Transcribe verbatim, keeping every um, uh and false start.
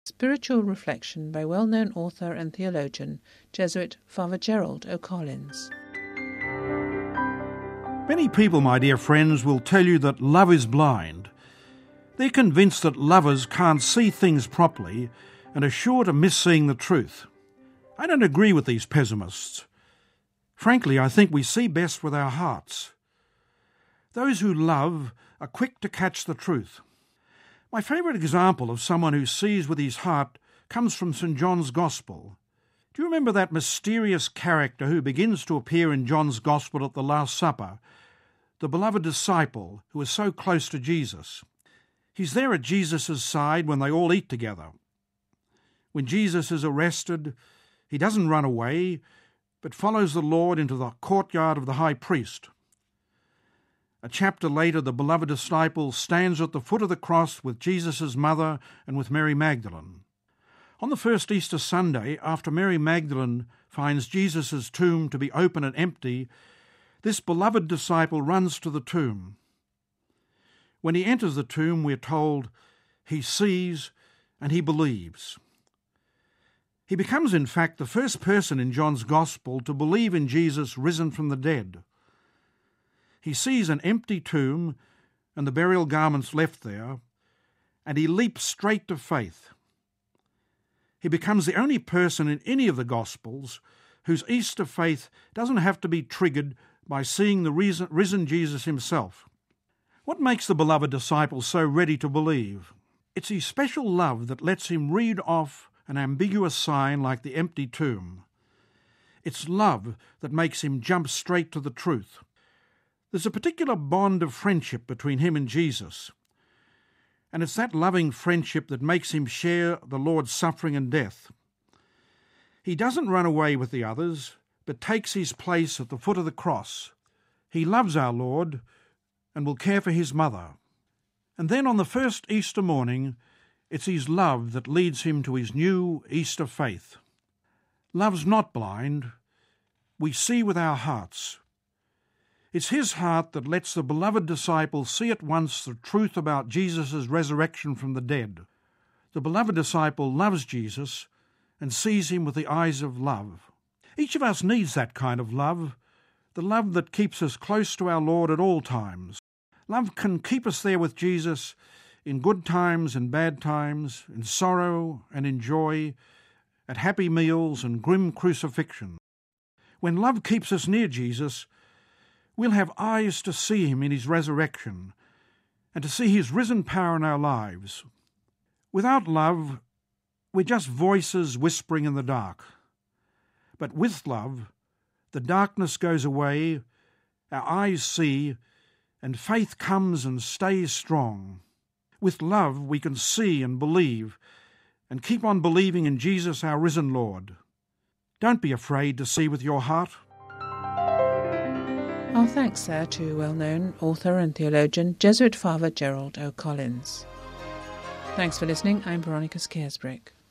Spiritual reflection by well-known author and theologian, Jesuit Father Gerald O'Collins. Many people, my dear friends, will tell you that love is blind. They're convinced that lovers can't see things properly and are sure to miss seeing the truth. I don't agree with these pessimists. Frankly, I think we see best with our hearts. Those who love are quick to catch the truth. My favourite example of someone who sees with his heart comes from Saint John's Gospel. Do you remember that mysterious character who begins to appear in John's Gospel at the Last Supper, the beloved disciple who is so close to Jesus? He's there at Jesus' side when they all eat together. When Jesus is arrested, he doesn't run away, but follows the Lord into the courtyard of the high priest. A chapter later, the beloved disciple stands at the foot of the cross with Jesus' mother and with Mary Magdalene. On the first Easter Sunday, after Mary Magdalene finds Jesus' tomb to be open and empty, this beloved disciple runs to the tomb. When he enters the tomb, we're told, he sees and he believes. He becomes, in fact, the first person in John's Gospel to believe in Jesus risen from the dead. He sees an empty tomb and the burial garments left there, and he leaps straight to faith. He becomes the only person in any of the Gospels whose Easter faith doesn't have to be triggered by seeing the risen Jesus himself. What makes the beloved disciple so ready to believe? It's his special love that lets him read off an ambiguous sign like the empty tomb. It's love that makes him jump straight to the truth. There's a particular bond of friendship between him and Jesus, and it's that loving friendship that makes him share the Lord's suffering and death. He doesn't run away with the others, but takes his place at the foot of the cross. He loves our Lord and will care for his mother. And then on the first Easter morning, it's his love that leads him to his new Easter faith. Love's not blind. We see with our hearts. It's his heart that lets the beloved disciple see at once the truth about Jesus' resurrection from the dead. The beloved disciple loves Jesus and sees him with the eyes of love. Each of us needs that kind of love, the love that keeps us close to our Lord at all times. Love can keep us there with Jesus in good times and bad times, in sorrow and in joy, at happy meals and grim crucifixion. When love keeps us near Jesus, we'll have eyes to see him in his resurrection and to see his risen power in our lives. Without love, we're just voices whispering in the dark. But with love, the darkness goes away, our eyes see, and faith comes and stays strong. With love, we can see and believe and keep on believing in Jesus, our risen Lord. Don't be afraid to see with your heart. Our thanks there to well-known author and theologian, Jesuit Father Gerald O'Collins. Thanks for listening. I'm Veronica Scaresbrick.